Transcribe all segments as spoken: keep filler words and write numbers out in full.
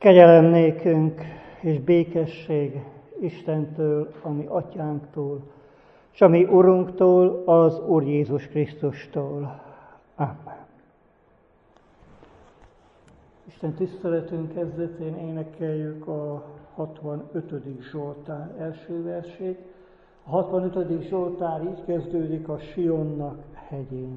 Kegyelem nékünk és békesség Istentől, a mi atyánktól, és a mi Urunktól, az Úr Jézus Krisztustól. Amen. Isten tiszteletünk kezdetén énekeljük a hatvanötödik Zsoltár első versét. A hatvanötödik Zsoltár így kezdődik: a Sionnak hegyén.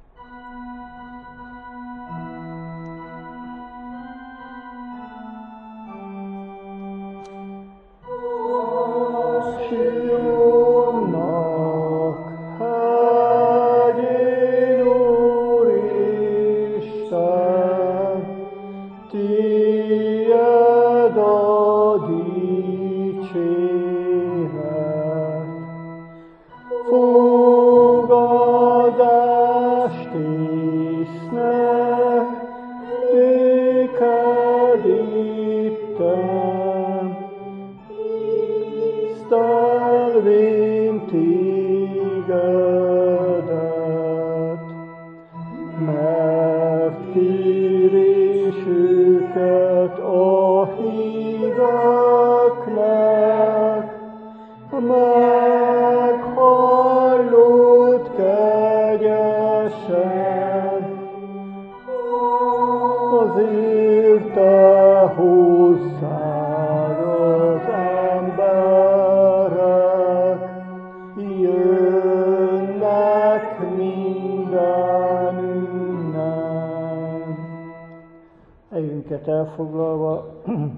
Elfoglalva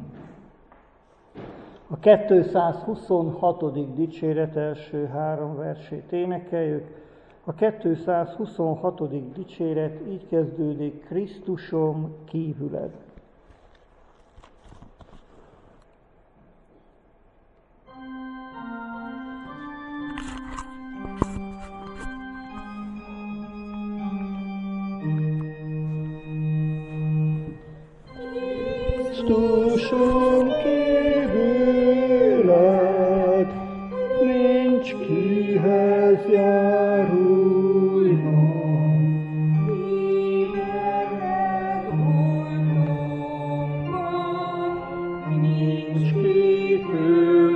a kétszázhuszonhatodik dicséret első három versét énekeljük. A kétszázhuszonhatodik dicséret így kezdődik: Krisztusom kívüled. Krisztusom kívüled, nincs kihez járulnom. Élet oldalamban, nincs kitől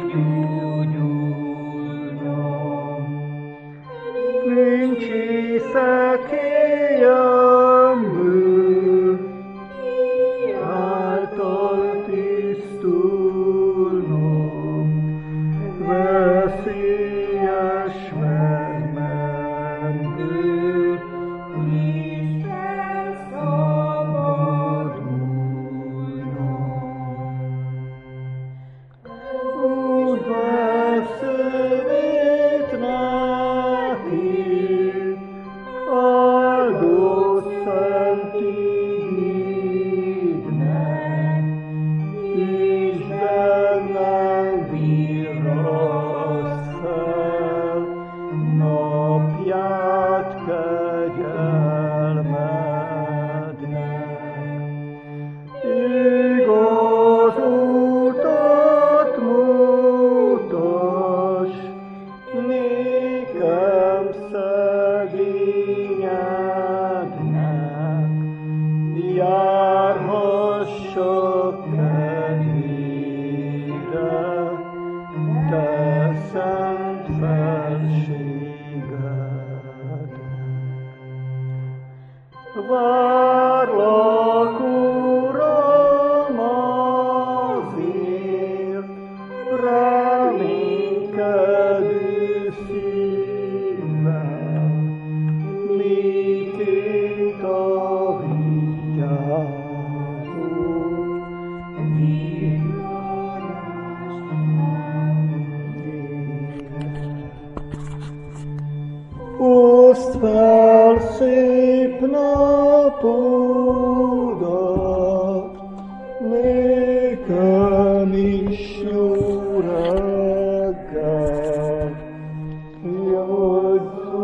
kigyógyulnom. Nincs észak éjjel, várlak, Uram, azért, reménykedő szívvel, miként a vigyázó villanást oszd fel szép napodat, nékem is jó reggel, hogy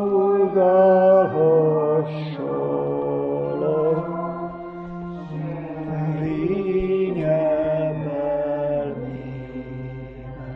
szolgálhassalak reményemmel néven.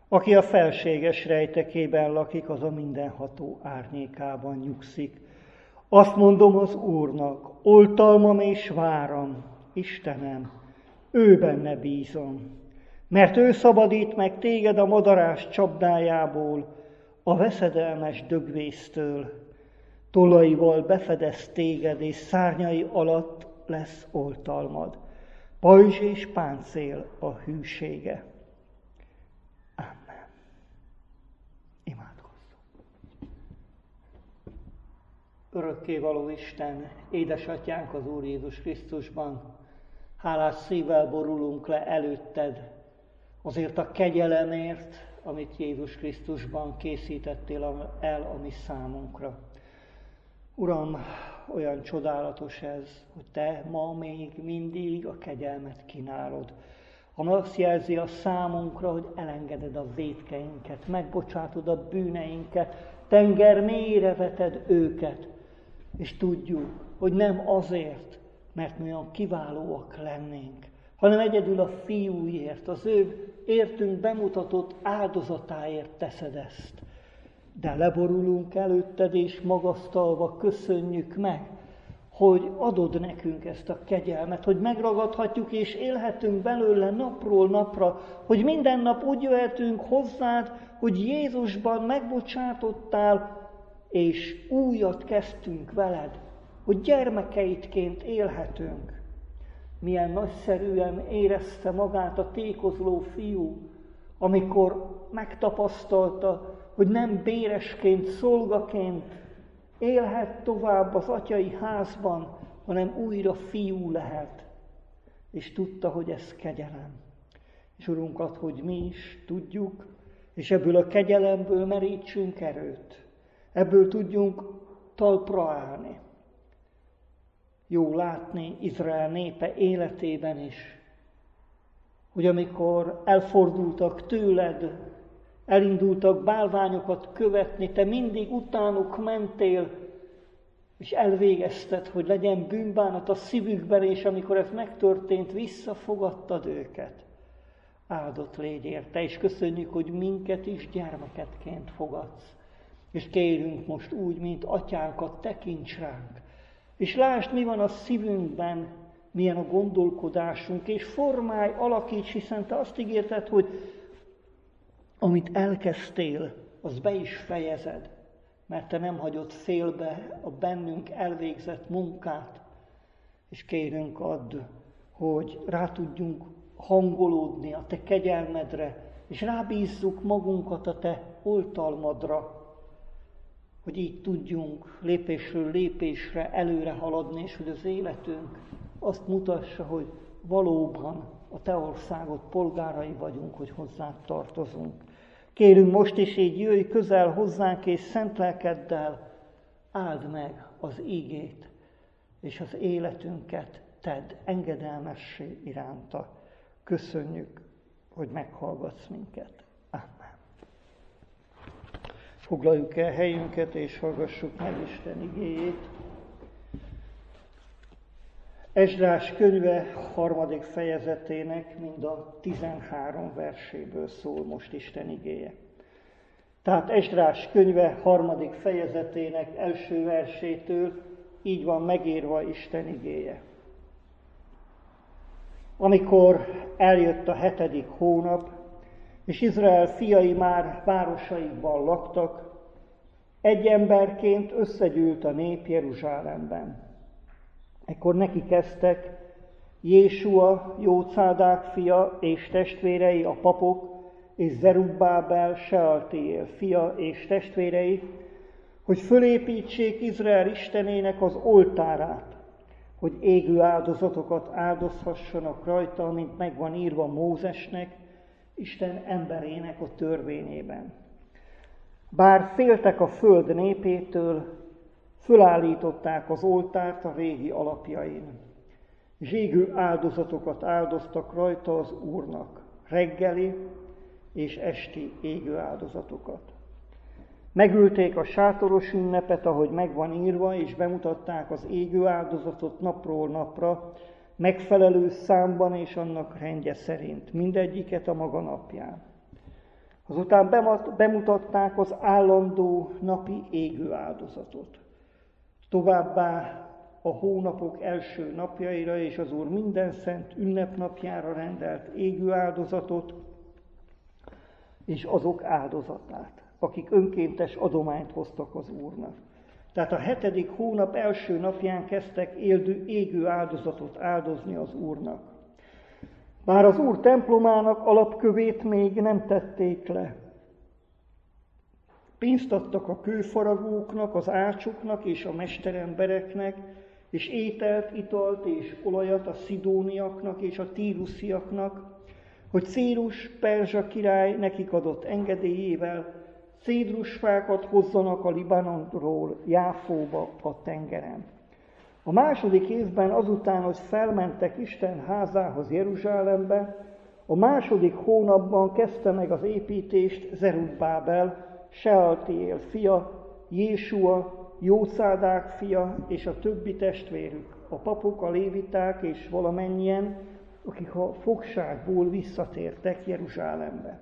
Aki a felséges rejtekében lakik, az a mindenható árnyékában nyugszik. Azt mondom az Úrnak, oltalmam és váram, Istenem, ő benne bízom. Mert ő szabadít meg téged a madarás csapdájából, a veszedelmes dögvésztől. Tollaival befedez téged, és szárnyai alatt lesz oltalmad. Pajzs és páncél a hűsége. Amen. Imádkozzunk. Örökkévaló Isten, édesatyánk az Úr Jézus Krisztusban, hálás szívvel borulunk le előtted azért a kegyelemért, amit Jézus Krisztusban készítettél el a mi számunkra. Uram, olyan csodálatos ez, hogy te ma még mindig a kegyelmet kínálod. Ami azt jelzi a számunkra, hogy elengeded a vétkeinket, megbocsátod a bűneinket, tenger mélyre veted őket, és tudjuk, hogy nem azért, mert mi olyan kiválóak lennénk, hanem egyedül a fiúért, az ő értünk bemutatott áldozatáért teszed ezt. De leborulunk előtted, és magasztalva köszönjük meg, hogy adod nekünk ezt a kegyelmet, hogy megragadhatjuk és élhetünk belőle napról napra, hogy minden nap úgy jöhetünk hozzád, hogy Jézusban megbocsátottál, és újat kezdtünk veled, hogy gyermekeidként élhetünk. Milyen nagyszerűen érezte magát a tékozló fiú, amikor megtapasztalta, hogy nem béresként, szolgaként élhet tovább az atyai házban, hanem újra fiú lehet. És tudta, hogy ez kegyelem. És Urunk, add, hogy mi is tudjuk, és ebből a kegyelemből merítsünk erőt. Ebből tudjunk talpra állni. Jó látni Izrael népe életében is, hogy amikor elfordultak tőled, elindultak bálványokat követni, te mindig utánuk mentél, és elvégezted, hogy legyen bűnbánat a szívükben, és amikor ez megtörtént, visszafogadtad őket. Áldott légy érte, és köszönjük, hogy minket is gyermeketként fogadsz. És kérünk most úgy, mint atyánkat, tekints ránk. És lásd, mi van a szívünkben, milyen a gondolkodásunk, és formálj, alakíts, hiszen te azt ígérted, hogy amit elkezdtél, az be is fejezed, mert te nem hagyod félbe a bennünk elvégzett munkát, és kérünk add, hogy rá tudjunk hangolódni a te kegyelmedre, és rábízzuk magunkat a te oltalmadra, hogy így tudjunk lépésről lépésre előre haladni, és hogy az életünk azt mutassa, hogy valóban a te országod polgárai vagyunk, hogy hozzád tartozunk. Kérünk most is így, jöjj közel hozzánk, és szent lelkeddel áld meg az ígét, és az életünket tedd engedelmessé iránta. Köszönjük, hogy meghallgatsz minket. Amen. Foglaljuk el helyünket, és hallgassuk meg Isten igéjét. Esdrás könyve harmadik fejezetének mind a tizenhárom verséből szól most Isten igéje. Tehát Esdrás könyve harmadik fejezetének első versétől így van megírva Isten igéje. Amikor eljött a hetedik hónap, és Izrael fiai már városaikban laktak, egy emberként összegyűlt a nép Jeruzsálemben. Ekkor neki kezdtek Jésua, Jócádák fia és testvérei, a papok, és Zerubbábel, Sealtiél fia és testvérei, hogy fölépítsék Izrael Istenének az oltárát, hogy égő áldozatokat áldozhassanak rajta, mint megvan írva Mózesnek, Isten emberének a törvényében. Bár féltek a föld népétől, fölállították az oltárt a régi alapjain. Zségő áldozatokat áldoztak rajta az Úrnak, reggeli és esti égő áldozatokat. Megülték a sátoros ünnepet, ahogy megvan írva, és bemutatták az égő áldozatot napról napra, megfelelő számban és annak rendje szerint, mindegyiket a maga napján. Azután bemutatták az állandó napi égő áldozatot. Továbbá a hónapok első napjaira és az Úr minden szent ünnepnapjára rendelt égő áldozatot, és azok áldozatát, akik önkéntes adományt hoztak az Úrnak. Tehát a hetedik hónap első napján kezdtek élő, égő áldozatot áldozni az Úrnak. Bár az Úr templomának alapkövét még nem tették le. Pénzt adtak a kőfaragóknak, az ácsoknak és a mesterembereknek, és ételt, italt és olajat a szidóniaknak és a tírusziaknak, hogy Círus perzsa király nekik adott engedélyével cédrusfákat hozzanak a Libanonról Jáfóba a tengeren. A második évben azután, hogy felmentek Isten házához Jeruzsálembe, a második hónapban kezdte meg az építést Zerubbábel, Sealtiél fia, Jésua, Jószádák fia és a többi testvérük, a papok, a léviták és valamennyien, akik a fogságból visszatértek Jeruzsálembe.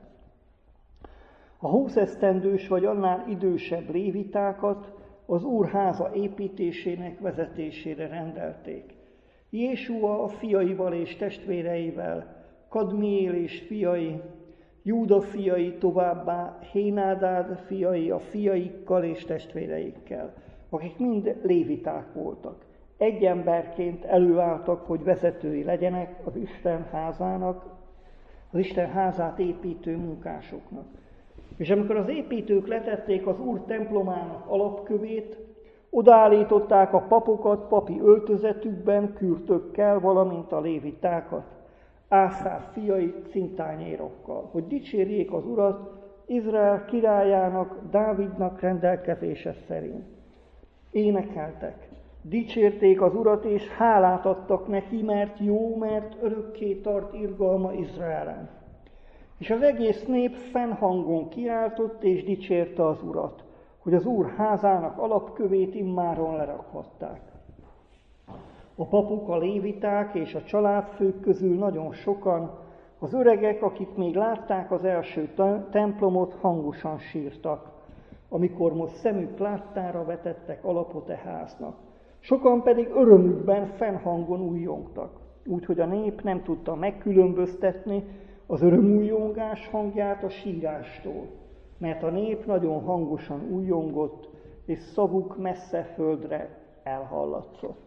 A húszesztendős vagy annál idősebb lévitákat az Úr háza építésének vezetésére rendelték. Jésua a fiaival és testvéreivel, Kadmiél és fiai, Júda fiai, továbbá Hénádád fiai a fiaikkal és testvéreikkel, akik mind léviták voltak. Egy emberként előálltak, hogy vezetői legyenek az Isten házának, az Isten házát építő munkásoknak. És amikor az építők letették az Úr templomának alapkövét, odaállították a papokat papi öltözetükben, kürtökkel, valamint a lévitákat, Ászáf fiait cintányérokkal, hogy dicsérjék az Urat Izrael királyának, Dávidnak rendelkezése szerint. Énekeltek, dicsérték az Urat, és hálát adtak neki, mert jó, mert örökké tart irgalma Izraelen. És az egész nép fennhangon kiáltott, és dicsérte az Urat, hogy az Úr házának alapkövét immáron lerakhatták. A papok, a léviták és a családfők közül nagyon sokan, az öregek, akik még látták az első templomot, hangosan sírtak, amikor most szemük láttára vetettek alapot e háznak. Sokan pedig örömükben fennhangon újjongtak, úgyhogy a nép nem tudta megkülönböztetni az örömújjongás hangját a sírástól, mert a nép nagyon hangosan újjongott, és szavuk messze földre elhallatszott.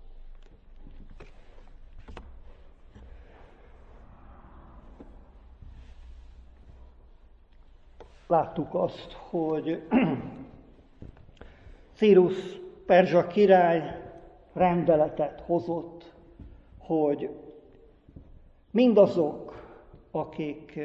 Láttuk azt, hogy Círus perzsa király rendeletet hozott, hogy mindazok, akik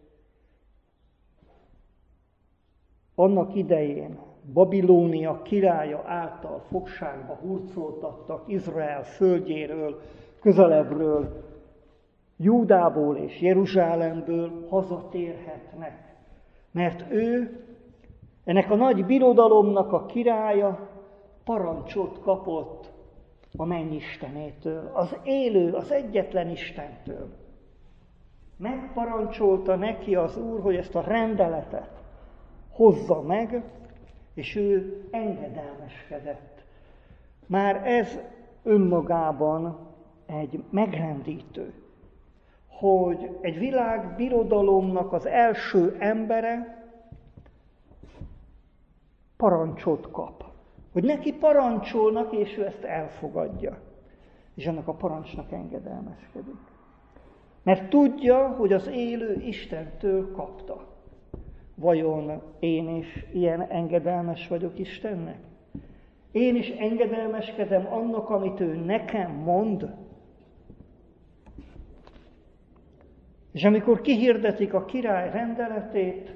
annak idején Babilónia királya által fogságba hurcoltattak Izrael földjéről, közelebbről, Júdából és Jeruzsálemből hazatérhetnek. Mert ő, ennek a nagy birodalomnak a királya parancsot kapott a mennyistenétől, az élő, az egyetlen Istentől. Megparancsolta neki az Úr, hogy ezt a rendeletet hozza meg, és ő engedelmeskedett. Már ez önmagában egy megrendítő, hogy egy világ birodalomnak az első embere parancsot kap. Hogy neki parancsolnak, és ő ezt elfogadja. És ennek a parancsnak engedelmeskedik. Mert tudja, hogy az élő Istentől kapta. Vajon én is ilyen engedelmes vagyok Istennek? Én is engedelmeskedem annak, amit ő nekem mond? És amikor kihirdetik a király rendeletét,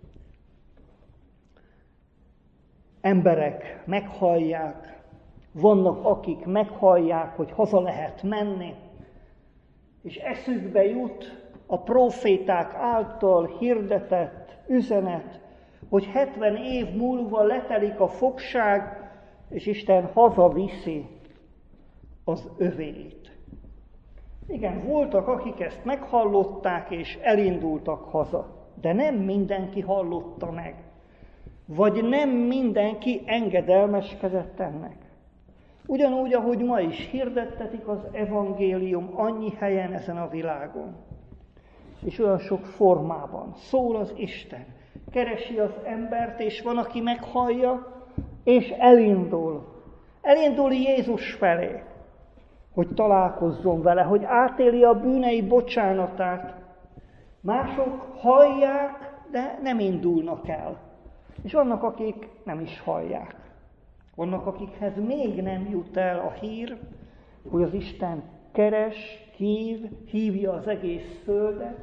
emberek meghallják, vannak, akik meghallják, hogy haza lehet menni, és eszükbe jut a próféták által hirdetett üzenet, hogy hetven év múlva letelik a fogság, és Isten hazaviszi az övéit. Igen, voltak, akik ezt meghallották, és elindultak haza. de nem mindenki hallotta meg. Vagy nem mindenki engedelmeskedett ennek. Ugyanúgy, ahogy ma is hirdettetik az evangélium annyi helyen ezen a világon. És olyan sok formában szól az Isten. Keresi az embert, és van, aki meghallja, és elindul. Elindul Jézus felé, hogy találkozzon vele, hogy átéli a bűnei bocsánatát. Mások hallják, de nem indulnak el. És vannak, akik nem is hallják. Vannak, akikhez még nem jut el a hír, hogy az Isten keres, hív, hívja az egész földet.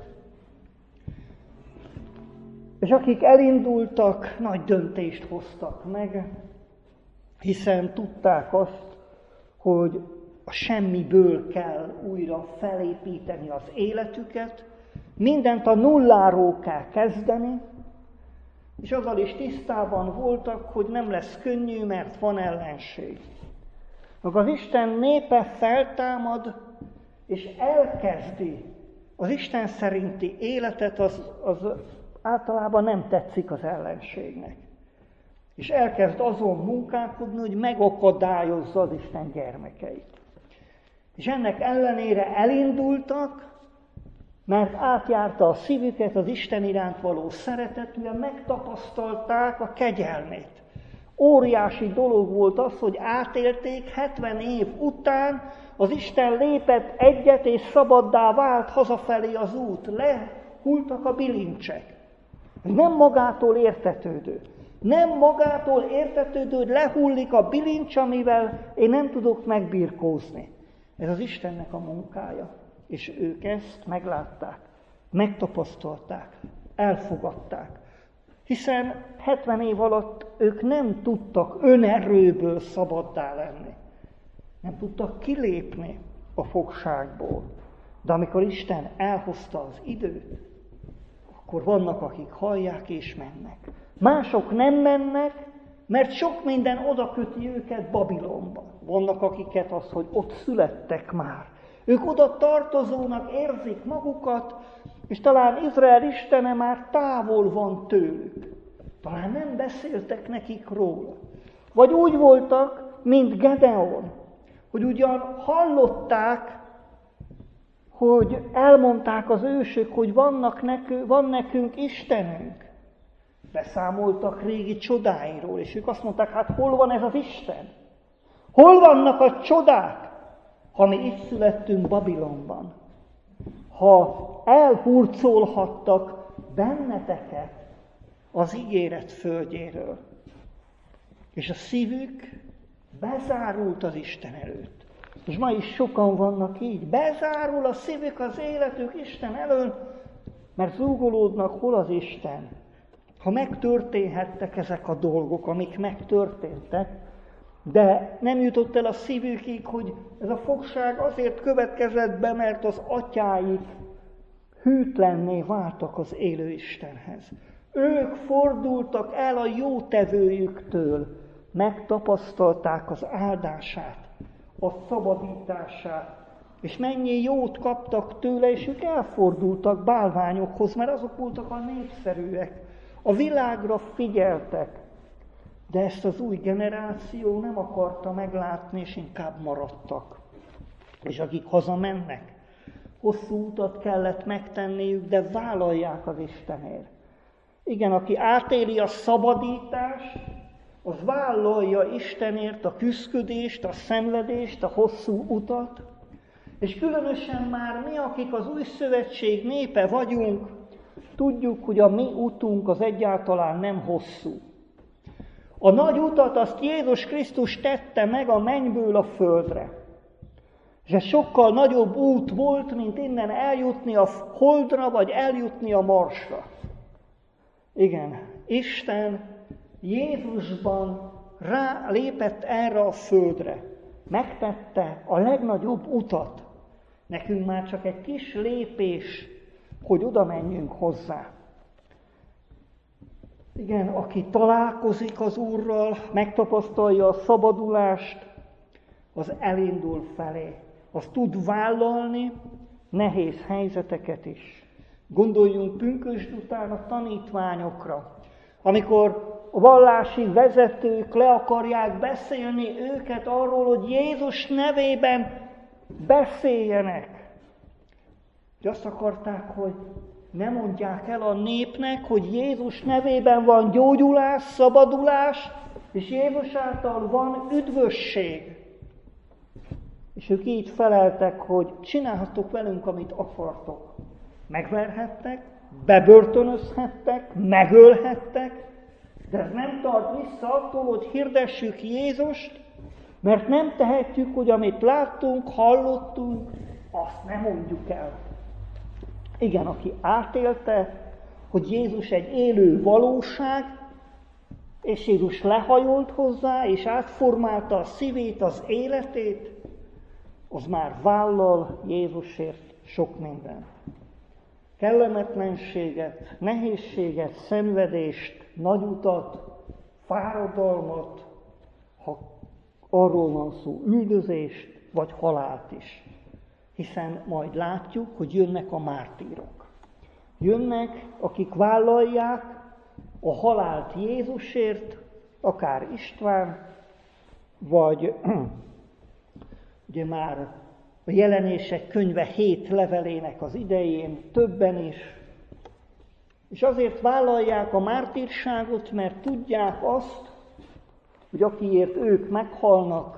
És akik elindultak, nagy döntést hoztak meg, hiszen tudták azt, hogy a semmiből kell újra felépíteni az életüket, mindent a nulláról kell kezdeni, és azzal is tisztában voltak, hogy nem lesz könnyű, mert van ellenség. Maga az Isten népe feltámad, és elkezdi az Isten szerinti életet, az, az általában nem tetszik az ellenségnek. És elkezd azon munkálkodni, hogy megakadályozza az Isten gyermekeit. És ennek ellenére elindultak, mert átjárta a szívüket az Isten iránt való szeretetűen, megtapasztalták a kegyelmét. Óriási dolog volt az, hogy átélték hetven év után, az Isten lépett egyet, és szabaddá vált hazafelé az út. Lehultak a bilincsek. Ez nem magától értetődő. Nem magától értetődő, hogy lehullik a bilincs, amivel én nem tudok megbirkózni. Ez az Istennek a munkája. És ők ezt meglátták, megtapasztalták, elfogadták. Hiszen hetven év alatt ők nem tudtak önerőből szabaddá lenni. Nem tudtak kilépni a fogságból. De amikor Isten elhozta az időt, akkor vannak, akik hallják és mennek. Mások nem mennek, mert sok minden oda köti őket Babilonba. Vannak, akiket az, hogy ott születtek már. Ők oda tartozónak érzik magukat, és talán Izrael Istene már távol van tőlük. Talán nem beszéltek nekik róla. Vagy úgy voltak, mint Gedeon, hogy ugyan hallották, hogy elmondták az ősök, hogy vannak nekünk, van nekünk Istenünk. Beszámoltak régi csodáiról, és ők azt mondták, hát hol van ez az Isten? Hol vannak a csodák, ha mi itt születtünk Babilonban? Ha elhurcolhattak benneteket az ígéret földjéről, és a szívük bezárult az Isten előtt. És ma is sokan vannak így. Bezárul a szívük, az életük Isten előtt, mert zúgolódnak, hol az Isten. Ha megtörténhettek ezek a dolgok, amik megtörténtek, de nem jutott el a szívükig, hogy ez a fogság azért következett be, mert az atyáik hűtlenné váltak az élő Istenhez. Ők fordultak el a jótevőjüktől, megtapasztalták az áldását, a szabadítását, és mennyi jót kaptak tőle, és ők elfordultak bálványokhoz, mert azok voltak a népszerűek, a világra figyeltek, de ezt az új generáció nem akarta meglátni, és inkább maradtak. És akik hazamennek, hosszú utat kellett megtenniük, de vállalják az Istenért. Igen, aki átéli a szabadítást, az vállalja Istenért a küszködést, a szenvedést, a hosszú utat, és különösen már mi, akik az új szövetség népe vagyunk, tudjuk, hogy a mi utunk az egyáltalán nem hosszú. A nagy utat azt Jézus Krisztus tette meg a mennyből a földre. És ez sokkal nagyobb út volt, mint innen eljutni a Holdra, vagy eljutni a Marsra. Igen, Isten Jézusban rá lépett erre a földre. Megtette a legnagyobb utat. Nekünk már csak egy kis lépés, hogy oda menjünk hozzá. Igen, aki találkozik az Úrral, megtapasztalja a szabadulást, az elindul felé. Az tud vállalni nehéz helyzeteket is. Gondoljunk pünkösd után a tanítványokra, amikor a vallási vezetők le akarják beszélni őket arról, hogy Jézus nevében beszéljenek. De azt akarták, hogy ne mondják el a népnek, hogy Jézus nevében van gyógyulás, szabadulás, és Jézus által van üdvösség. És ők így feleltek, hogy csinálhattok velünk, amit akartok. Megverhettek, bebörtönözhettek, megölhettek, de ez nem tart vissza attól, hogy hirdessük Jézust, mert nem tehetjük, hogy amit láttunk, hallottunk, azt nem mondjuk el. Igen, aki átélte, hogy Jézus egy élő valóság, és Jézus lehajolt hozzá, és átformálta a szívét, az életét, az már vállal Jézusért sok mindent. Kellemetlenséget, nehézséget, szenvedést, nagy utat, fáradalmat, ha arról van szó, üldözést, vagy halált is. Hiszen majd látjuk, hogy jönnek a mártírok. Jönnek, akik vállalják a halált Jézusért, akár István, vagy ugye már a Jelenések könyve hét levelének az idején, többen is. És azért vállalják a mártírságot, mert tudják azt, hogy akiért ők meghalnak,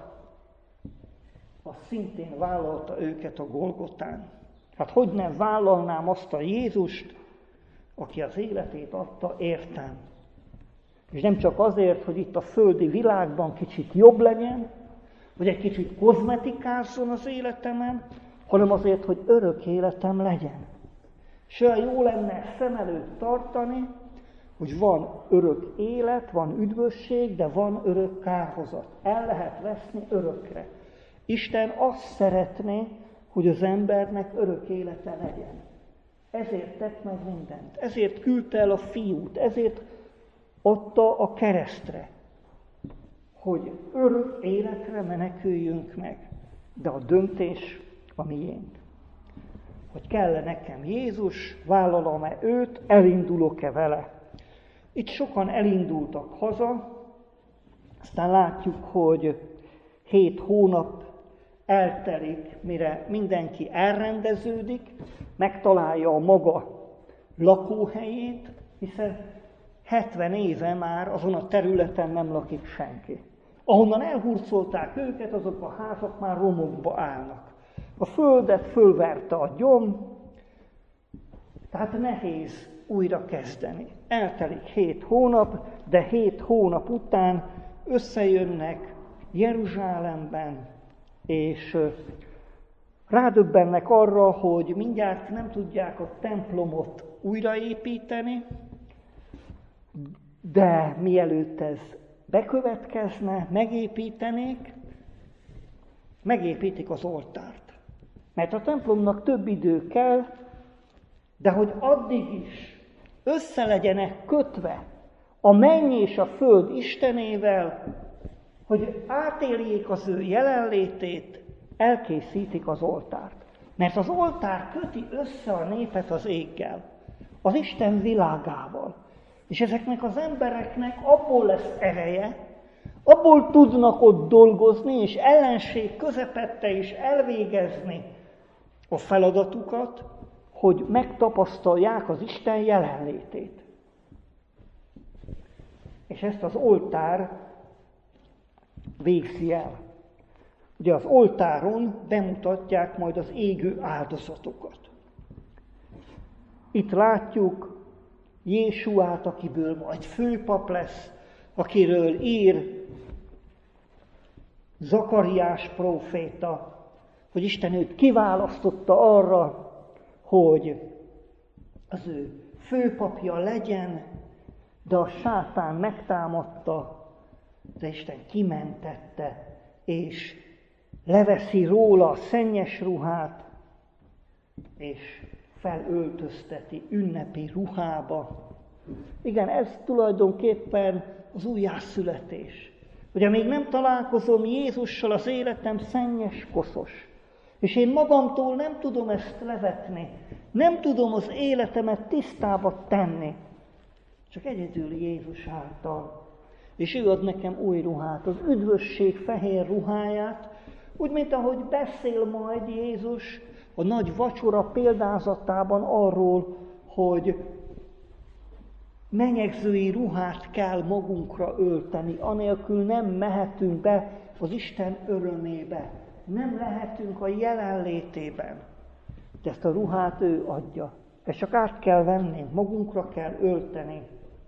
az szintén vállalta őket a Golgotán. Hát hogy nem vállalnám azt a Jézust, aki az életét adta értem. És nem csak azért, hogy itt a földi világban kicsit jobb legyen, vagy egy kicsit kozmetikázzon az életemen, hanem azért, hogy örök életem legyen. És olyan jó lenne szem előtt tartani, hogy van örök élet, van üdvösség, de van örök kárhozat. El lehet veszni örökre. Isten azt szeretné, hogy az embernek örök élete legyen. Ezért tett meg mindent. Ezért küldte el a fiút, ezért adta a keresztre, hogy örök életre meneküljünk meg. De a döntés a miénk. Hogy kell nekem Jézus, vállalom-e őt, elindulok-e vele. Itt sokan elindultak haza, aztán látjuk, hogy hét hónap eltelik, mire mindenki elrendeződik, megtalálja a maga lakóhelyét, hiszen hetven éve már azon a területen nem lakik senki. Ahonnan elhurcolták őket, azok a házak már romokba állnak. A földet fölverte a gyom, tehát nehéz újra kezdeni. Eltelik hét hónap, de hét hónap után összejönnek Jeruzsálemben, és rádöbbennek arra, hogy mindjárt nem tudják a templomot újraépíteni, de mielőtt ez bekövetkezne, megépítenék, megépítik az oltárt. Mert a templomnak több idő kell, de hogy addig is össze legyenek kötve a menny és a föld Istenével, hogy átéljék az ő jelenlétét, elkészítik az oltárt. Mert az oltár köti össze a népet az éggel, az Isten világával. És ezeknek az embereknek abból lesz ereje, abból tudnak ott dolgozni, és ellenség közepette is elvégezni a feladatukat, hogy megtapasztalják az Isten jelenlétét. És ezt az oltár végzi el. Ugye az oltáron bemutatják majd az égő áldozatokat. Itt látjuk Jésuát, akiből majd főpap lesz, akiről ír Zakariás próféta, hogy Isten őt kiválasztotta arra, hogy az ő főpapja legyen, de a sátán megtámadta, de Isten kimentette, és leveszi róla a szennyes ruhát, és felöltözteti ünnepi ruhába. Igen, ez tulajdonképpen az újjászületés. Ugye még nem találkozom Jézussal, az életem szennyes, koszos. És én magamtól nem tudom ezt levetni. Nem tudom az életemet tisztába tenni, csak egyedül Jézus által. És ő ad nekem új ruhát, az üdvösség fehér ruháját, úgy, mint ahogy beszél majd Jézus a nagy vacsora példázatában arról, hogy menyegzői ruhát kell magunkra ölteni, anélkül nem mehetünk be az Isten örömébe, nem lehetünk a jelenlétében. De ezt a ruhát ő adja. Ezt csak át kell venni, magunkra kell ölteni.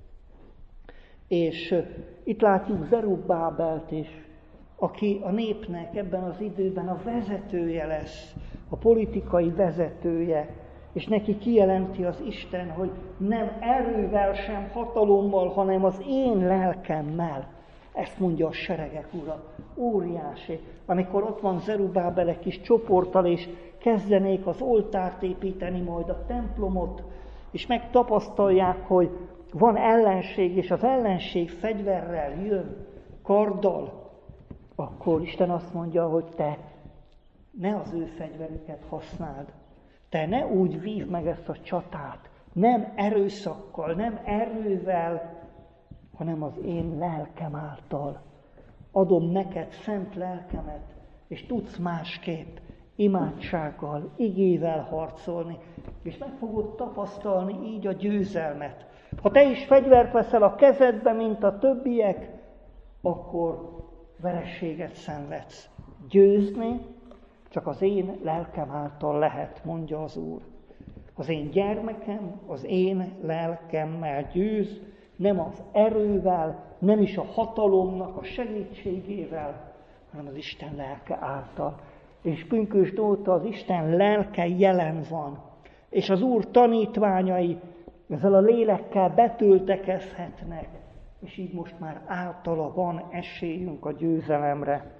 És itt látjuk Zerubbábelt is, aki a népnek ebben az időben a vezetője lesz, a politikai vezetője, és neki kijelenti az Isten, hogy nem erővel sem, hatalommal, hanem az én lelkemmel. Ezt mondja a seregek ura. Óriási. Amikor ott van Zerubbábel egy kis csoporttal, és kezdenék az oltárt építeni, majd a templomot, és megtapasztalják, hogy van ellenség, és az ellenség fegyverrel jön, karddal, akkor Isten azt mondja, hogy te ne az ő fegyverüket használd. Te ne úgy vívd meg ezt a csatát, nem erőszakkal, nem erővel, hanem az én lelkem által. Adom neked szent lelkemet, és tudsz másképp imádsággal, igével harcolni, és meg fogod tapasztalni így a győzelmet. Ha te is fegyvert veszel a kezedbe, mint a többiek, akkor vereséget szenvedsz. Győzni csak az én lelkem által lehet, mondja az Úr. Az én gyermekem, az én lelkemmel győz, nem az erővel, nem is a hatalomnak a segítségével, hanem az Isten lelke által. És pünkösd óta az Isten lelke jelen van, és az Úr tanítványai ezzel a lélekkel betöltekezhetnek, és így most már általa van esélyünk a győzelemre.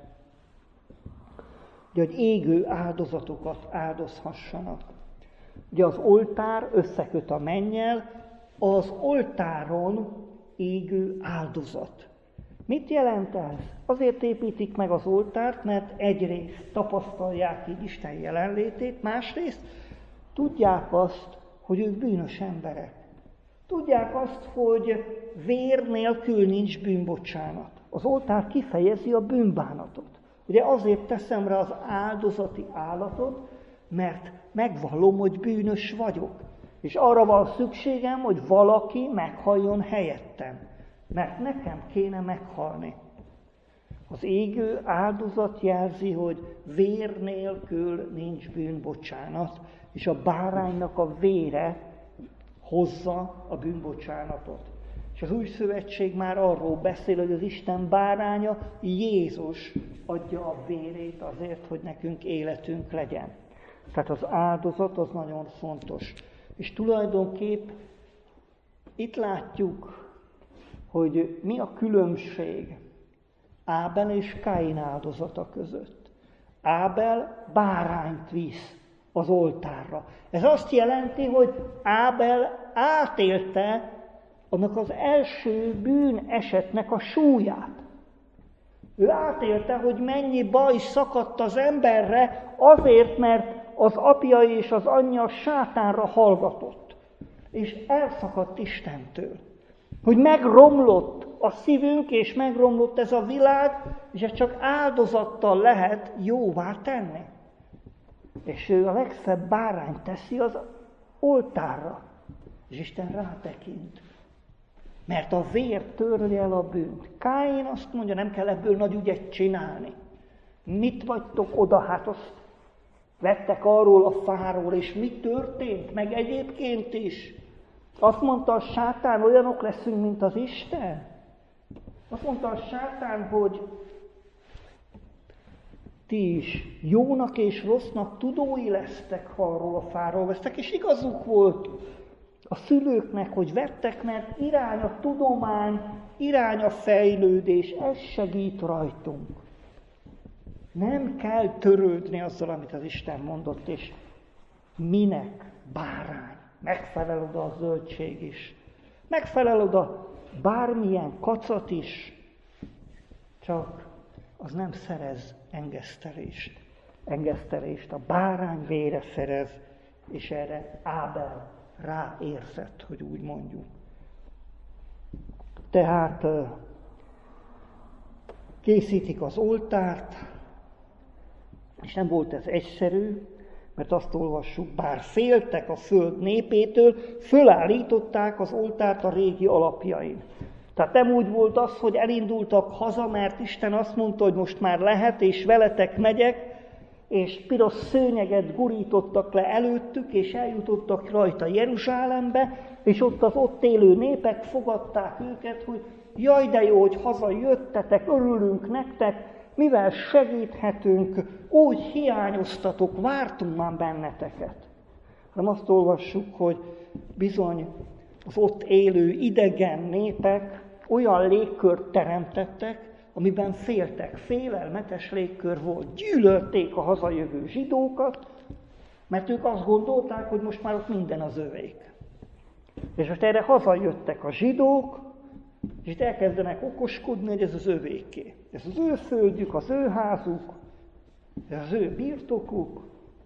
Ugye, hogy égő áldozatokat áldozhassanak. Ugye az oltár összeköt a mennyel, az oltáron égő áldozat. Mit jelent ez? Azért építik meg az oltárt, mert egyrészt tapasztalják így Isten jelenlétét, másrészt tudják azt, hogy ők bűnös emberek. Tudják azt, hogy vér nélkül nincs bűnbocsánat. Az oltár kifejezi a bűnbánatot. Ugye azért teszem rá az áldozati állatot, mert megvallom, hogy bűnös vagyok. És arra van szükségem, hogy valaki meghalljon helyettem. Mert nekem kéne meghalni. Az égő áldozat jelzi, hogy vér nélkül nincs bűnbocsánat, és a báránynak a vére hozza a bűnbocsánatot. És az új szövetség már arról beszél, hogy az Isten báránya, Jézus adja a vérét azért, hogy nekünk életünk legyen. Tehát az áldozat az nagyon fontos. És tulajdonképp itt látjuk, hogy mi a különbség Ábel és Káin áldozata között. Ábel bárányt visz az oltárra. Ez azt jelenti, hogy Ábel átélte annak az első bűn esetnek a súlyát. Ő átélte, hogy mennyi baj szakadt az emberre azért, mert az apja és az anyja sátánra hallgatott, és elszakadt Istentől. Hogy megromlott a szívünk, és megromlott ez a világ, és ezt csak áldozattal lehet jóvá tenni. És ő a legszebb bárányt teszi az oltárra, és Isten rátekint. Mert a vér törli el a bűnt. Káin azt mondja, nem kell ebből nagy ügyet csinálni. Mit vagytok oda? Hát azt vettek arról a fáról, és mi történt? Meg egyébként is. Azt mondta a sátán, olyanok leszünk, mint az Isten. Azt mondta a sátán, hogy ti is jónak és rossznak tudói lesztek, ha arról a fáról vesztek, és igazuk volt a szülőknek, hogy vettek, mert irány a tudomány, irány a fejlődés, ez segít rajtunk. Nem kell törődni azzal, amit az Isten mondott, és minek bárány. Megfelel oda a zöldség is. Megfelel oda bármilyen kacat is, csak az nem szerez engesztelést. Engesztelést a bárány vére szerez és erre Ábel ráérzett, hogy úgy mondjuk. Tehát készítik az oltárt, és nem volt ez egyszerű, mert azt olvassuk, bár féltek a föld népétől, fölállították az oltárt a régi alapjain. Tehát nem úgy volt az, hogy elindultak haza, mert Isten azt mondta, hogy most már lehet, és veletek megyek, és piros szőnyeget gurítottak le előttük, és eljutottak rajta Jeruzsálembe, és ott az ott élő népek fogadták őket, hogy jaj, de jó, hogy hazajöttetek, örülünk nektek, mivel segíthetünk, úgy hiányoztatok, vártunk már benneteket. Hanem azt olvassuk, hogy bizony az ott élő idegen népek olyan légkört teremtettek, amiben féltek, félelmetes légkör volt. Gyűlölték a hazajövő zsidókat, mert ők azt gondolták, hogy most már ott minden az övék. És most erre hazajöttek a zsidók, és itt elkezdenek okoskodni, hogy ez az övéké. Ez az ő földjük, az ő házuk, ez az ő birtokuk,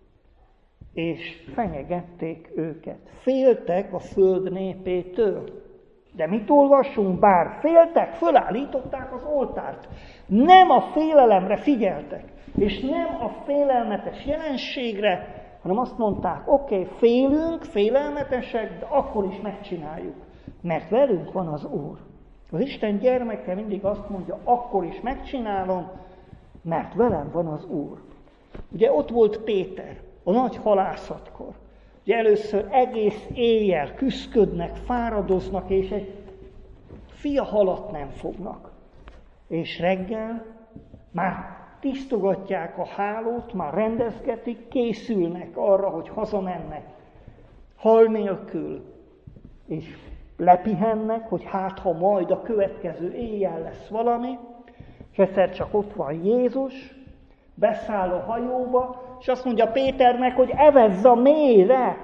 és fenyegették őket. Féltek a föld népétől. De mit olvassunk? Bár féltek, fölállították az oltárt. Nem a félelemre figyeltek, és nem a félelmetes jelenségre, hanem azt mondták, oké, okay, félünk, félelmetesek, de akkor is megcsináljuk, mert velünk van az Úr. Az Isten gyermeke mindig azt mondja, akkor is megcsinálom, mert velem van az Úr. Ugye ott volt Péter, a nagy halászatkor. Ugye először egész éjjel küszködnek, fáradoznak, és egy fia halat nem fognak. És reggel már tisztogatják a hálót, már rendezgetik, készülnek arra, hogy hazamennek hal nélkül, és lepihennek, hogy hát ha majd a következő éjjel lesz valami, és egyszer csak ott van Jézus, beszáll a hajóba, és azt mondja Péternek, hogy evezz a mélyre,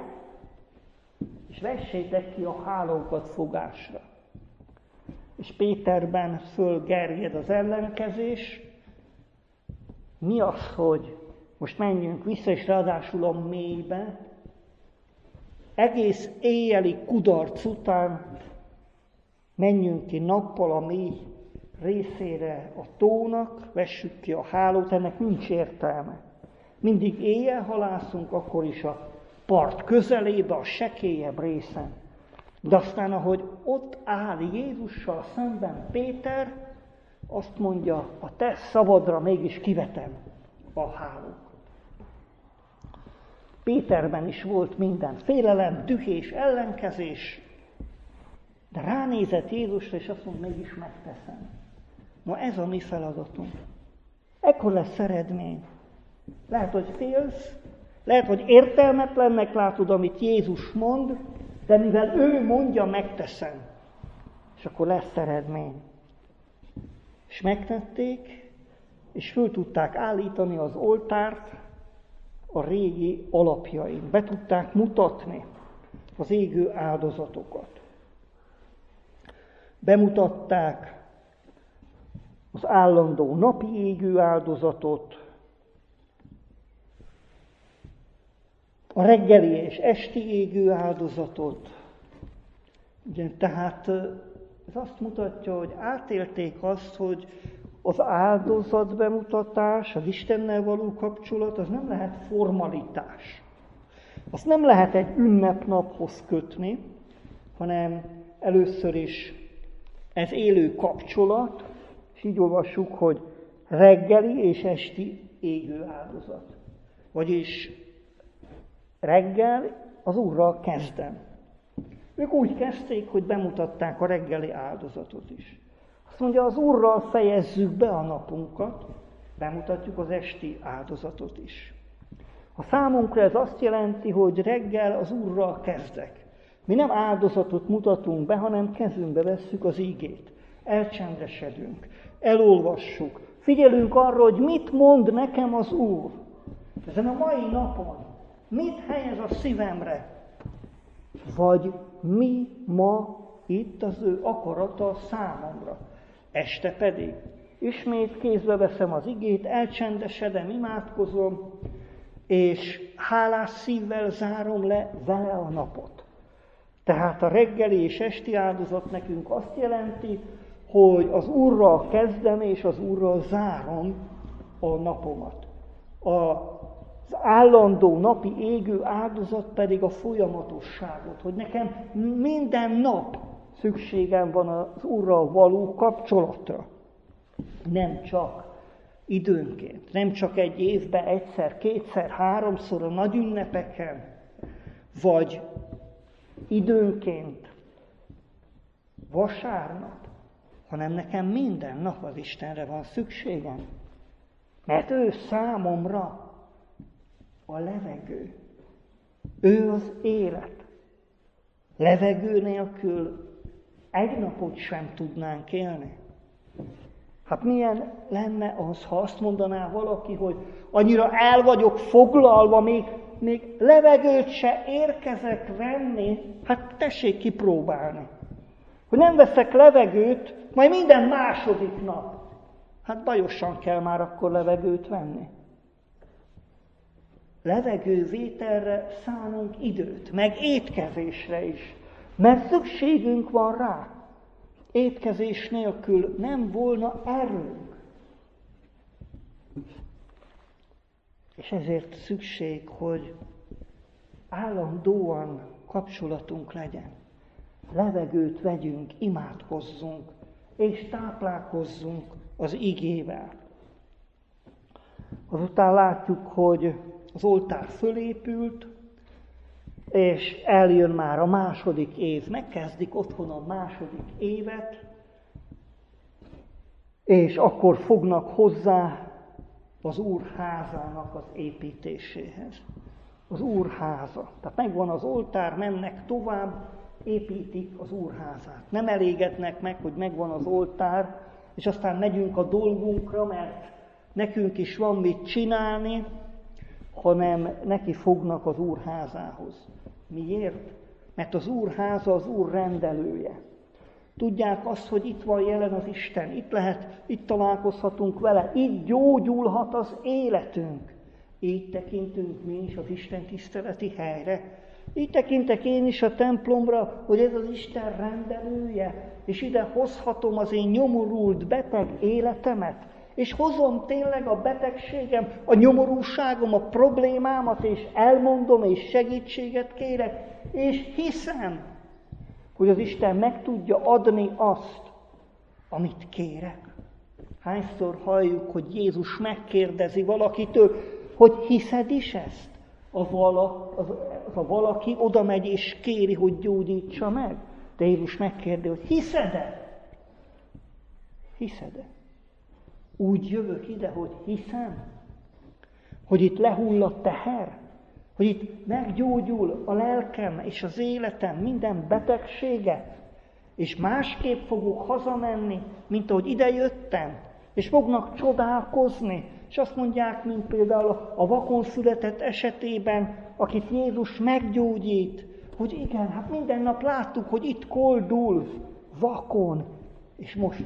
és vessétek ki a hálókat fogásra. És Péterben fölgerjed az ellenkezés. Mi az, hogy most menjünk vissza, és ráadásul a mélybe, egész éjjeli kudarc után menjünk ki nappal a mély részére a tónak, vessük ki a hálót, ennek nincs értelme. Mindig éjjel halászunk, akkor is a part közelébe, a sekélyebb részen. De aztán, ahogy ott áll Jézussal szemben Péter, azt mondja, a te szabadra mégis kivetem a hálót. Péterben is volt minden félelem, düh és ellenkezés, de ránézett Jézusra, és azt mondja, mégis megteszem. Na ez a mi feladatunk. Ekkor lesz eredmény. Lehet, hogy félsz, lehet, hogy értelmetlennek látod, amit Jézus mond, de mivel ő mondja, megteszem. És akkor lesz eredmény. És megtették, és föl tudták állítani az oltárt a régi alapjain. Be tudták mutatni az égő áldozatokat. Bemutatták az állandó napi égő áldozatot, a reggeli és esti égő áldozatot. Ugye, tehát ez azt mutatja, hogy átélték azt, hogy az áldozat bemutatás, az Istennel való kapcsolat, az nem lehet formalitás. Azt nem lehet egy ünnepnaphoz kötni, hanem először is ez élő kapcsolat, és így olvassuk, hogy reggeli és esti égő áldozat. Vagyis reggel az Úrral kezdem. Ők úgy kezdték, hogy bemutatták a reggeli áldozatot is. Azt mondja, az Úrral fejezzük be a napunkat, bemutatjuk az esti áldozatot is. A számunkra ez azt jelenti, hogy reggel az Úrral kezdek. Mi nem áldozatot mutatunk be, hanem kezünkbe vesszük az ígét. Elcsendesedünk, elolvassuk, figyelünk arra, hogy mit mond nekem az Úr. Ezen a mai napon mit helyez a szívemre? Vagy mi ma itt az ő akarata számomra? Este pedig ismét kézbe veszem az igét, elcsendesedem, imádkozom, és hálás szívvel zárom le vele a napot. Tehát a reggeli és esti áldozat nekünk azt jelenti, hogy az Úrral kezdem és az Úrral zárom a napomat. Az állandó napi égő áldozat pedig a folyamatosságot, hogy nekem minden nap szükségem van az Úrral való kapcsolatra. Nem csak időnként, nem csak egy évben egyszer, kétszer, háromszor a nagy ünnepeken, vagy időnként vasárnap, hanem nekem minden nap az Istenre van szükségem. Mert ő számomra a levegő. Ő az élet. Levegő nélkül egy napot sem tudnánk élni. Hát milyen lenne az, ha azt mondaná valaki, hogy annyira el vagyok foglalva, még, még levegőt se érkezek venni, hát tessék kipróbálni. Hogy nem veszek levegőt, majd minden második nap. Hát bajosan kell már akkor levegőt venni. Levegővételre szánunk időt, meg étkezésre is, mert szükségünk van rá. Étkezés nélkül nem volna erőnk. És ezért szükség, hogy állandóan kapcsolatunk legyen. Levegőt vegyünk, imádkozzunk, és táplálkozzunk az igével. Azután látjuk, hogy az oltár fölépült, és eljön már a második év. Megkezdik otthon a második évet, és akkor fognak hozzá az Úr házának az építéséhez. Az Úr háza. Tehát megvan az oltár, mennek tovább, építik az Úr házát. Nem elégednek meg, hogy megvan az oltár, és aztán megyünk a dolgunkra, mert nekünk is van mit csinálni, hanem neki fognak az Úr házához. Miért? Mert az Úr háza az Úr rendelője. Tudják azt, hogy itt van jelen az Isten, itt lehet, itt találkozhatunk vele, itt gyógyulhat az életünk. Így tekintünk mi is az Isten tiszteleti helyre. Így tekintek én is a templomra, hogy ez az Isten rendelője, és ide hozhatom az én nyomorult, beteg életemet, és hozom tényleg a betegségem, a nyomorúságom, a problémámat, és elmondom, és segítséget kérek, és hiszem, hogy az Isten meg tudja adni azt, amit kérek. Hányszor halljuk, hogy Jézus megkérdezi valakitől, hogy hiszed is ezt? A, vala, az, az a valaki oda megy és kéri, hogy gyógyítsa meg. De Jézus megkérdezi, hogy hiszed-e? Hiszed-e? Úgy jövök ide, hogy hiszem, hogy itt lehull a teher, hogy itt meggyógyul a lelkem és az életem minden betegsége, és másképp fogok hazamenni, mint ahogy ide jöttem, és fognak csodálkozni, és azt mondják, mint például a vakon született esetében, akit Jézus meggyógyít, hogy igen, hát minden nap láttuk, hogy itt koldul, vakon, és most,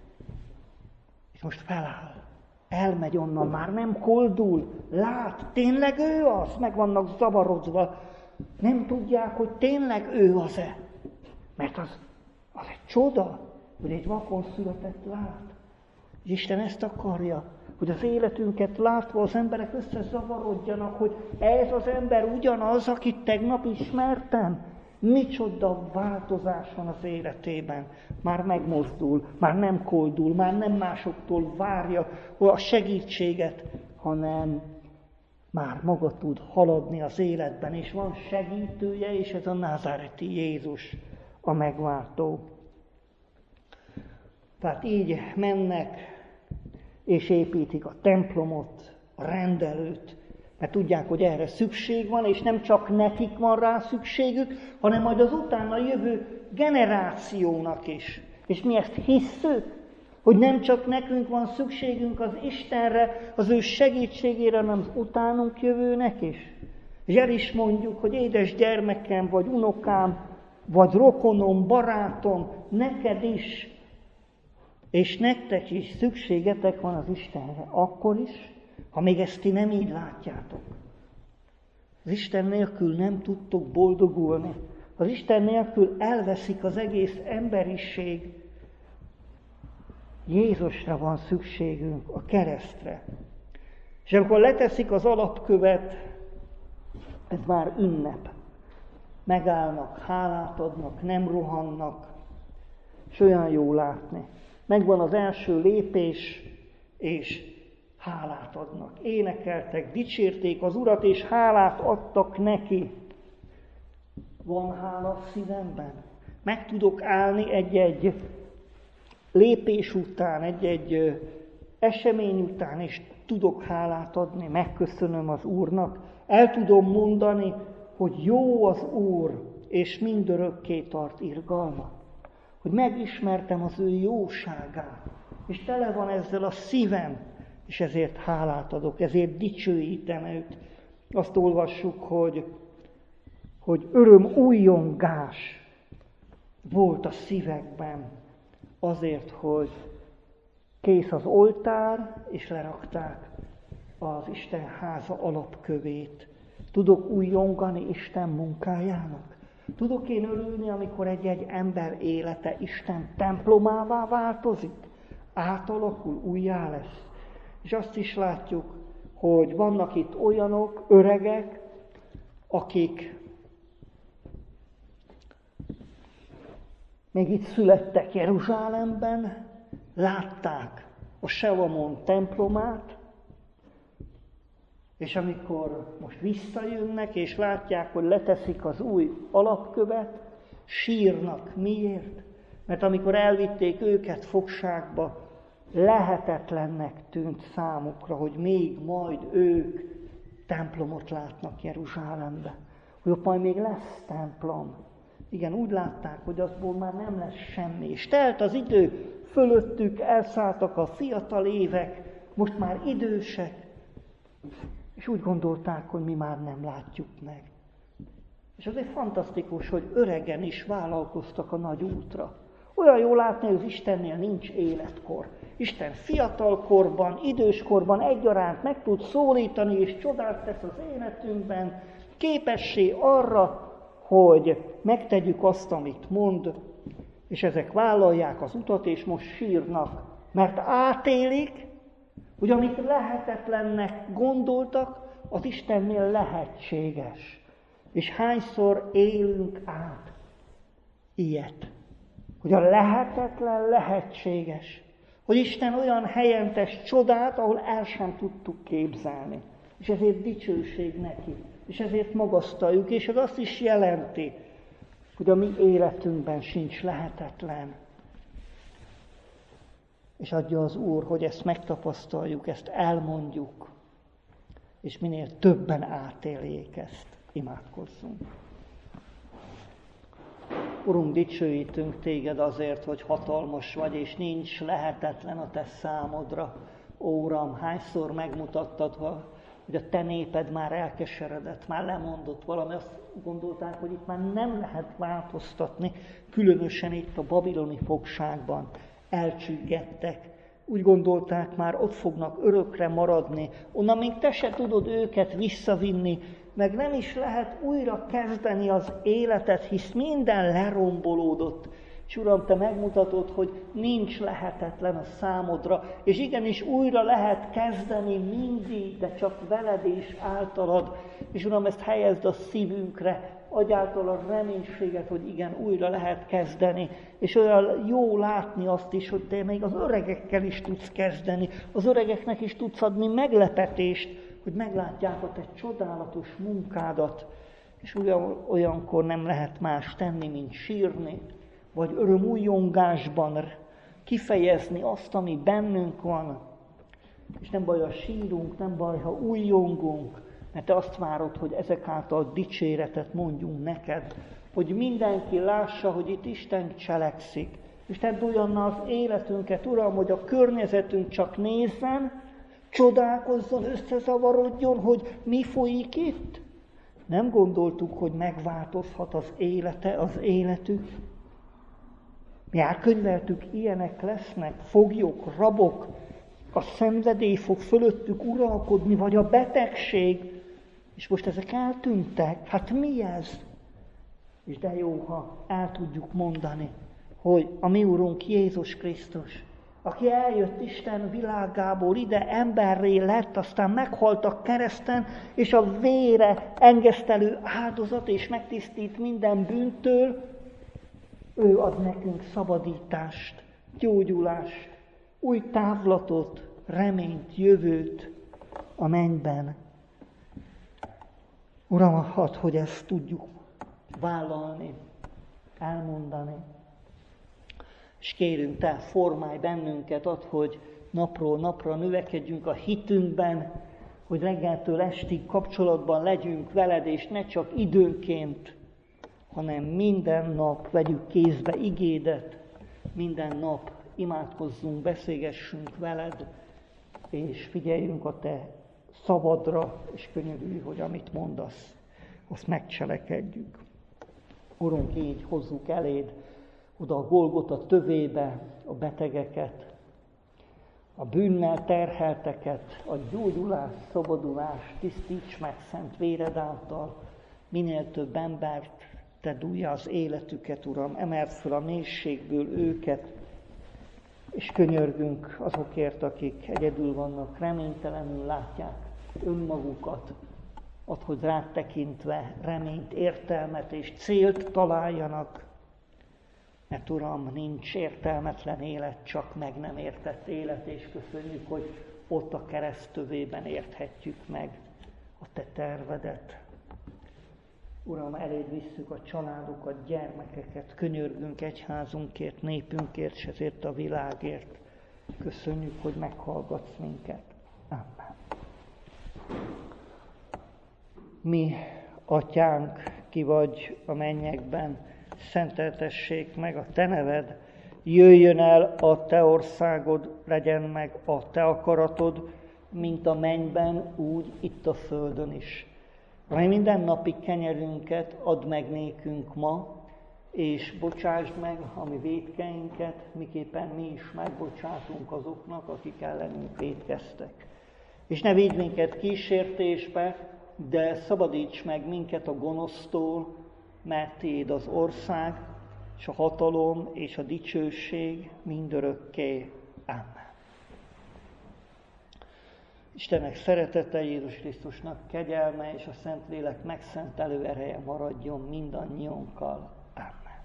és most feláll. Elmegy onnan, már nem koldul, lát, tényleg ő az, meg vannak zavarodva. Nem tudják, hogy tényleg ő az-e. Mert az, az egy csoda, hogy egy vakon született lát. És Isten ezt akarja, hogy az életünket látva az emberek összezavarodjanak, hogy ez az ember ugyanaz, akit tegnap ismertem. Micsoda változás van az életében. Már megmozdul, már nem koldul, már nem másoktól várja a segítséget, hanem már maga tud haladni az életben, és van segítője, és ez a názáreti Jézus, a megváltó. Tehát így mennek, és építik a templomot, a rendelőt, mert tudják, hogy erre szükség van, és nem csak nekik van rá szükségük, hanem majd az utána jövő generációnak is. És mi ezt hisszük, hogy nem csak nekünk van szükségünk az Istenre, az ő segítségére, hanem az utánunk jövőnek is. És el is mondjuk, hogy édes gyermekem, vagy unokám, vagy rokonom, barátom, neked is, és nektek is szükségetek van az Istenre. Akkor is, ha még ezt ti nem így látjátok. Az Isten nélkül nem tudtok boldogulni. Az Isten nélkül elveszik az egész emberiség. Jézusra van szükségünk, a keresztre. És amikor leteszik az alapkövet, ez már ünnep. Megállnak, hálát adnak, nem rohannak, és olyan jó látni. Megvan az első lépés, és hálát adnak. Énekeltek, dicsérték az Urat, és hálát adtak neki. Van hála szívemben? Meg tudok állni egy-egy lépés után, egy-egy esemény után, és tudok hálát adni, megköszönöm az Úrnak. El tudom mondani, hogy jó az Úr, és mindörökké tart irgalma. Hogy megismertem az ő jóságát, és tele van ezzel a szívem, és ezért hálát adok, ezért dicsőítem őt. Azt olvassuk, hogy, hogy öröm újongás volt a szívekben, azért, hogy kész az oltár, és lerakták az Isten háza alapkövét. Tudok újongani Isten munkájának? Tudok én örülni, amikor egy-egy ember élete Isten templomává változik? Átalakul, újjá lesz. És azt is látjuk, hogy vannak itt olyanok, öregek, akik még itt születtek Jeruzsálemben, látták a Selamon templomát, és amikor most visszajönnek, és látják, hogy leteszik az új alapkövet, sírnak. Miért? Mert amikor elvitték őket fogságba, lehetetlennek tűnt számukra, hogy még majd ők templomot látnak Jeruzsálembe. Hogy ott majd még lesz templom. Igen, úgy látták, hogy azból már nem lesz semmi. És telt az idő, fölöttük elszálltak a fiatal évek, most már idősek, és úgy gondolták, hogy mi már nem látjuk meg. És azért fantasztikus, hogy öregen is vállalkoztak a nagy útra. Olyan jó látni, hogy az Istennél nincs életkor. Isten fiatalkorban, időskorban egyaránt meg tud szólítani, és csodát tesz az életünkben, képessé arra, hogy megtegyük azt, amit mond, és ezek vállalják az utat, és most sírnak, mert átélik, hogy amit lehetetlennek gondoltak, az Istennél lehetséges. És hányszor élünk át ilyet, hogy a lehetetlen lehetséges, hogy Isten olyan helyen tesz csodát, ahol el sem tudtuk képzelni. És ezért dicsőség neki, és ezért magasztaljuk, és ez azt is jelenti, hogy a mi életünkben sincs lehetetlen. És adja az Úr, hogy ezt megtapasztaljuk, ezt elmondjuk, és minél többen átéljék ezt. Imádkozzunk. Urunk, dicsőítünk téged azért, hogy hatalmas vagy, és nincs lehetetlen a te számodra. Ó, Uram, hányszor megmutattad, hogy a te néped már elkeseredett, már lemondott valami, azt gondolták, hogy itt már nem lehet változtatni, különösen itt a babiloni fogságban elcsüggettek. Úgy gondolták, már ott fognak örökre maradni, onnan még te se tudod őket visszavinni, meg nem is lehet újra kezdeni az életet, hisz minden lerombolódott. És Uram, te megmutatod, hogy nincs lehetetlen a számodra, és igenis újra lehet kezdeni mindig, de csak veled és általad. És Uram, ezt helyezd a szívünkre, adj által a reménységet, hogy igen, újra lehet kezdeni. És olyan jó látni azt is, hogy te még az öregekkel is tudsz kezdeni, az öregeknek is tudsz adni meglepetést, hogy meglátják a te csodálatos munkádat, és olyan, olyankor nem lehet más tenni, mint sírni, vagy örömújongásban kifejezni azt, ami bennünk van. És nem baj, ha sírunk, nem baj, ha újjongunk, mert te azt várod, hogy ezek által dicséretet mondjunk neked, hogy mindenki lássa, hogy itt Isten cselekszik. És tedd olyanna az életünket, Uram, hogy a környezetünk csak nézzen, csodálkozzon, összezavarodjon, hogy mi folyik itt. Nem gondoltuk, hogy megváltozhat az élete, az életük. Mi elkönyveltük, ilyenek lesznek, foglyok, rabok, a szenvedély fog fölöttük uralkodni, vagy a betegség, És most ezek eltűntek. Hát mi ez? És de jó, ha el tudjuk mondani, hogy a mi Urunk Jézus Krisztus, aki eljött Isten világából, ide emberré lett, aztán meghalt a kereszten, és a vére engesztelő áldozat, és megtisztít minden bűntől, ő ad nekünk szabadítást, gyógyulást, új távlatot, reményt, jövőt a mennyben. Uram, add, hogy ezt tudjuk vállalni, elmondani. És kérünk, Te formálj bennünket, add, hogy napról napra növekedjünk a hitünkben, hogy reggeltől estig kapcsolatban legyünk veled, és ne csak időnként, hanem minden nap vegyük kézbe igédet, minden nap imádkozzunk, beszélgessünk veled, és figyeljünk a Te szabadra, és könyörülj, hogy amit mondasz, azt megcselekedjük. Urunk, így hozzuk eléd oda a Golgota tövébe a betegeket, a bűnnel terhelteket, a gyógyulást, szabadulást, tisztíts meg szent véred által, minél több embert Te dúlja az életüket, Uram, emeld fel a mélységből őket, és könyörgünk azokért, akik egyedül vannak, reménytelenül látják önmagukat, add, hogy rád tekintve reményt, értelmet és célt találjanak, mert Uram, nincs értelmetlen élet, csak meg nem értett élet, és köszönjük, hogy ott a kereszt tövében érthetjük meg a Te tervedet. Uram, eléd visszük a családokat, gyermekeket, könyörgünk egyházunkért, népünkért, és ezért a világért. Köszönjük, hogy meghallgatsz minket. Amen. Mi, Atyánk, ki vagy a mennyekben, szenteltessék meg a Te neved, jöjjön el a Te országod, legyen meg a Te akaratod, mint a mennyben, úgy itt a földön is. Amely mindennapi kenyerünket add meg nékünk ma, és bocsásd meg a mi vétkeinket, miképpen mi is megbocsátunk azoknak, akik ellenünk vétkeztek. És ne vigy minket kísértésbe, de szabadíts meg minket a gonosztól, mert Tiéd az ország, és a hatalom, és a dicsőség mindörökké. Amen. Istennek szeretete, Jézus Krisztusnak kegyelme, és a Szentlélek megszentelő ereje maradjon mindannyiunkkal. Amen.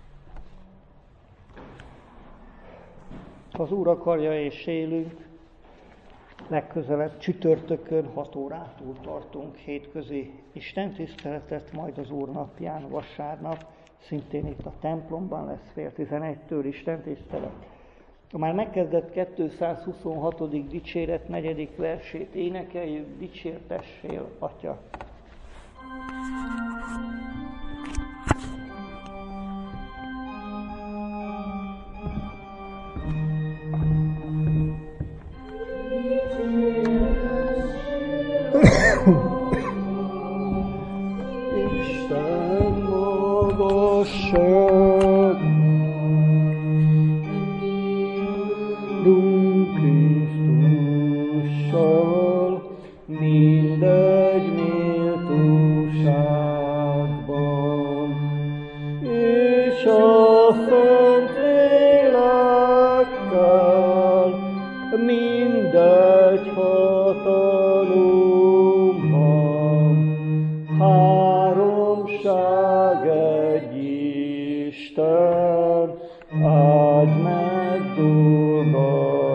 Ha az Úr akarja és élünk, legközelebb csütörtökön hat órától tartunk hétközi istentiszteletet, majd az Úr napján vasárnap, szintén itt a templomban lesz fél tizenegytől istentisztelet. A már megkezdett kétszázhuszonhatodik dicséret negyedik versét énekeljük, dicsértessél, Atya! Isten magasság, Krisztussal mindegy méltóságban, és a Szentlélekkel mindegy hatalomban, háromság egy Isten, áld meg dolgát.